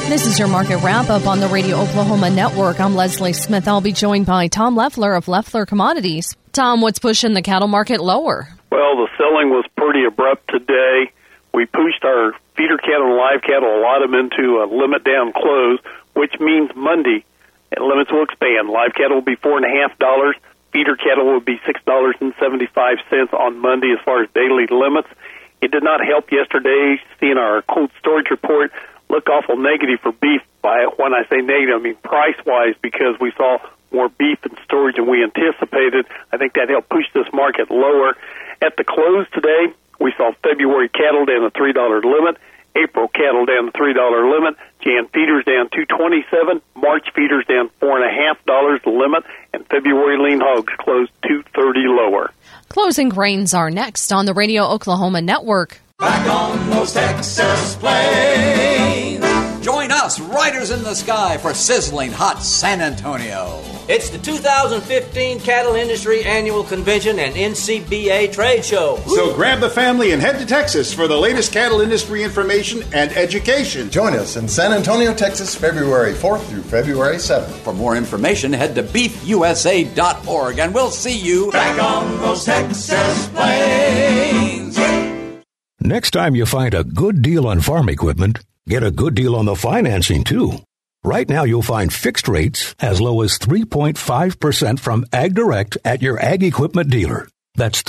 This is your market wrap-up on the Radio Oklahoma Network. I'm Leslie Smith. I'll be joined by Tom Leffler of Leffler Commodities. Tom, what's pushing the cattle market lower? Well, the selling was pretty abrupt today. We pushed our feeder cattle and live cattle, a lot of them into a limit down close, which means Monday limits will expand. Live cattle will be $4.50. Feeder cattle will be $6.75 on Monday as far as daily limits. It did not help yesterday seeing our cold storage report look awful negative for beef. When I say negative, I mean price-wise, because we saw more beef in storage than we anticipated. I think that helped push this market lower. At the close today, we saw February cattle down to $3 limit, April cattle down to $3 limit, Jan feeders down $2.27, March feeders down $4.50 limit, and February lean hogs closed $2.30 lower. Closing grains are next on the Radio Oklahoma Network. Back on those Texas plains. Join us, Riders in the Sky, for sizzling hot San Antonio. It's the 2015 Cattle Industry Annual Convention and NCBA Trade Show. So grab the family and head to Texas for the latest cattle industry information and education. Join us in San Antonio, Texas, February 4th through February 7th. For more information, head to beefusa.org, and we'll see you back on those Texas plains. Next time you find a good deal on farm equipment, get a good deal on the financing, too. Right now, you'll find fixed rates as low as 3.5% from AgDirect at your ag equipment dealer. That's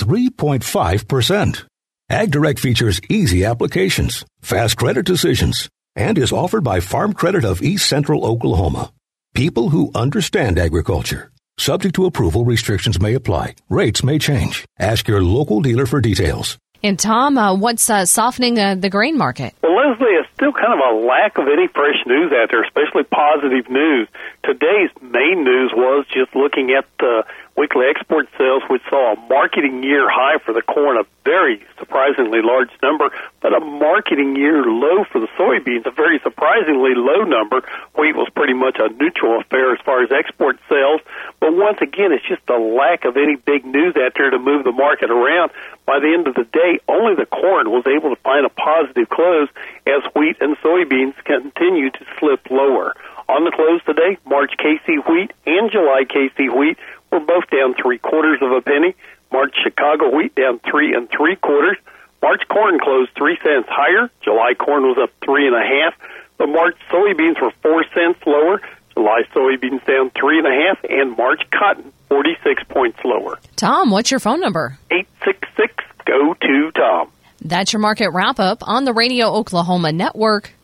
3.5%. AgDirect features easy applications, fast credit decisions, and is offered by Farm Credit of East Central Oklahoma. People who understand agriculture. Subject to approval, restrictions may apply. Rates may change. Ask your local dealer for details. And Tom, what's softening the grain market? Well, Leslie, it's still kind of a lack of any fresh news out there, especially positive news. Today's main news was just looking at the weekly export sales, which saw a marketing year high for the corn, a very surprisingly large number, but a marketing year low for the soybeans, a very surprisingly low number. Wheat was pretty much a neutral affair as far as export sales. But once again, it's just a lack of any big news out there to move the market around. By the end of the day, only the corn was able to find a positive close as wheat and soybeans continue to slip lower. On the close today, March KC wheat and July KC wheat were both down 0.75 pennies. March Chicago wheat down 3 3/4. March corn closed 3 cents higher. July corn was up 3.5. The March soybeans were 4 cents lower. July soybeans down 3.5, and March cotton 46 points lower. Tom, what's your phone number? 866-GO-TO-TOM. That's your market wrap-up on the Radio Oklahoma Network.